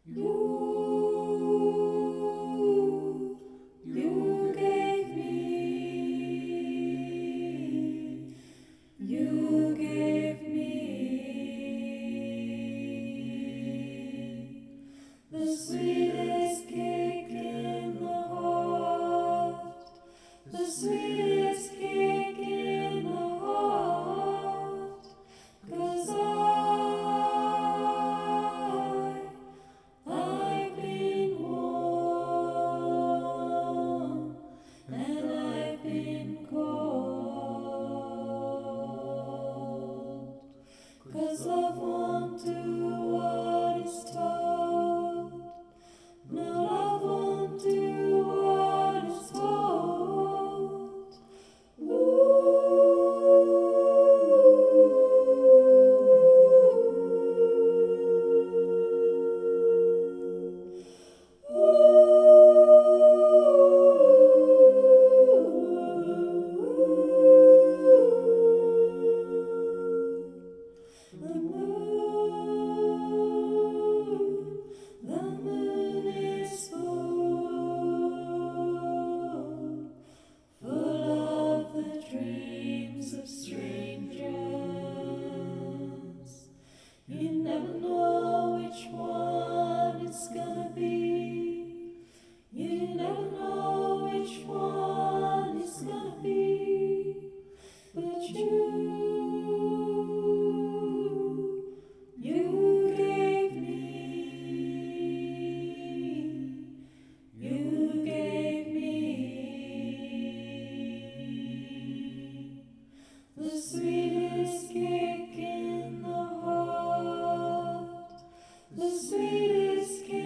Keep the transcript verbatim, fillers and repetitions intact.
You, you gave me, you gave me the sweetest cake in the heart, the sweetest cake in the heart, 'cause I I've been warm and I've been cold, 'cause love won't do what is told. No, love won't do what is told. The moon, the moon is full, full of the dreams of strangers. You never know which one it's gonna be. You never know which one it's gonna be. But you You gave me, you gave me the sweetest cake in the heart, the sweetest cake.